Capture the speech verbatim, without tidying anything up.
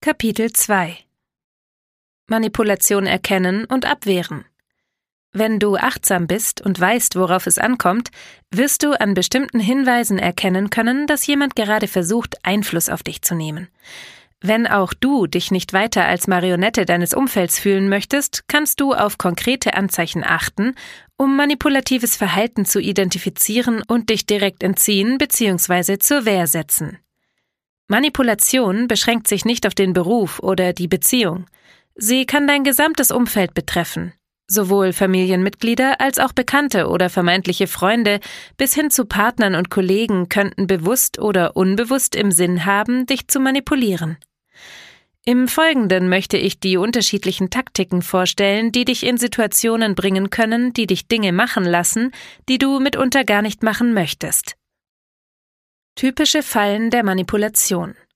Kapitel zwei Manipulation erkennen und abwehren. Wenn du achtsam bist und weißt, worauf es ankommt, wirst du an bestimmten Hinweisen erkennen können, dass jemand gerade versucht, Einfluss auf dich zu nehmen. Wenn auch du dich nicht weiter als Marionette deines Umfelds fühlen möchtest, kannst du auf konkrete Anzeichen achten, um manipulatives Verhalten zu identifizieren und dich direkt entziehen bzw. zur Wehr setzen. Manipulation beschränkt sich nicht auf den Beruf oder die Beziehung. Sie kann dein gesamtes Umfeld betreffen. Sowohl Familienmitglieder als auch Bekannte oder vermeintliche Freunde bis hin zu Partnern und Kollegen könnten bewusst oder unbewusst im Sinn haben, dich zu manipulieren. Im Folgenden möchte ich die unterschiedlichen Taktiken vorstellen, die dich in Situationen bringen können, die dich Dinge machen lassen, die du mitunter gar nicht machen möchtest. Typische Fallen der Manipulation.